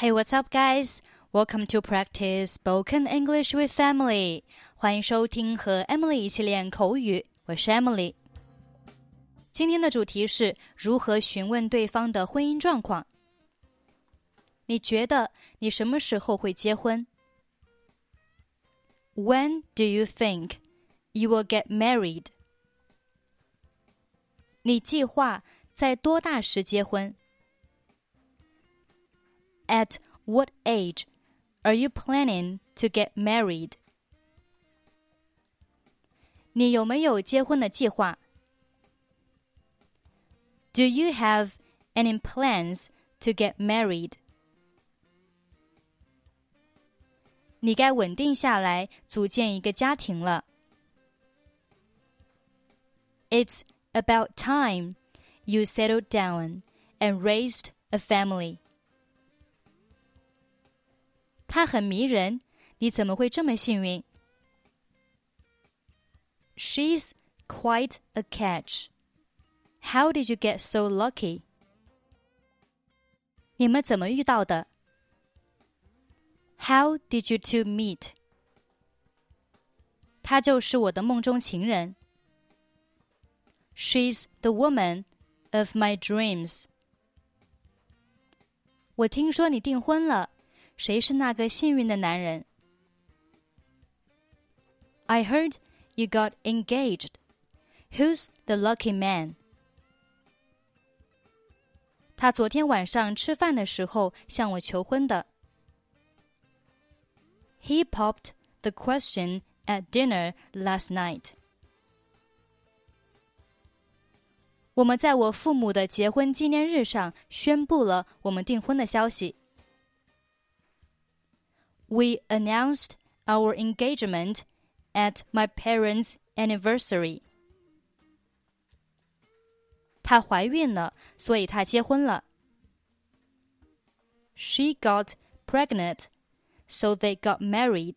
Hey, what's up, guys? Welcome to practice spoken English with Emily. 欢迎收听和 Emily 一起练口语，我是 Emily。今天的主题是如何询问对方的婚姻状况。你觉得你什么时候会结婚？ When do you think you will get married? 你计划在多大时结婚？ At what age are you planning to get married? 你有没有结婚的计划？ Do you have any plans to get married? 你该稳定下来，组建一个家庭了。It's about time you settled down and raised a family. 他很迷人，你怎么会这么幸运？ She's quite a catch. How did you get so lucky? 你们怎么遇到的？ How did you two meet? 她就是我的梦中情人。She's the woman of my dreams. 我听说你订婚了，谁是那个幸运的男人？ I heard you got engaged. Who's the lucky man? 他昨天晚上吃饭的时候向我求婚的。He popped the question at dinner last night. 我们在我父母的结婚纪念日上宣布了我们订婚的消息。We announced our engagement at my parents' anniversary. 她怀孕了，所以她结婚了。She got pregnant, so they got married.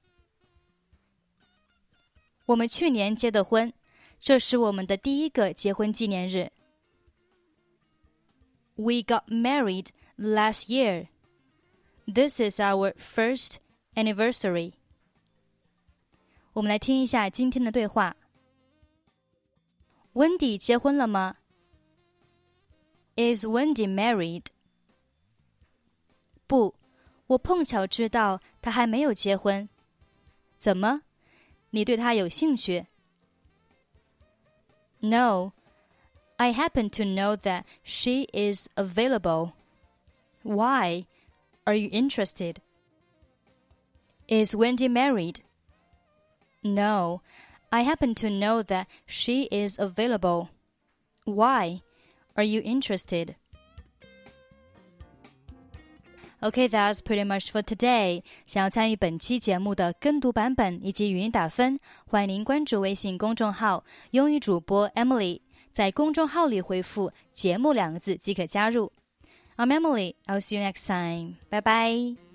我们去年结的婚，这是我们的第一个结婚纪念日。We got married last year. This is our first anniversary. 我们来听一下今天的对话。Wendy 结婚了吗？ Is Wendy married? 不，我碰巧知道她还没有结婚。怎么？你对她有兴趣？ No, I happen to know that she is available. Why? Are you interested? Is Wendy married? No, I happen to know that she is available. Why? Are you interested? Okay, that's pretty much for today. 想要参与本期节目的跟读版本以及语音打分，欢迎您关注微信公众号英语主播 Emily， 在公众号里回复节目2个字即可加入。I'm Emily, I'll see you next time. Bye bye.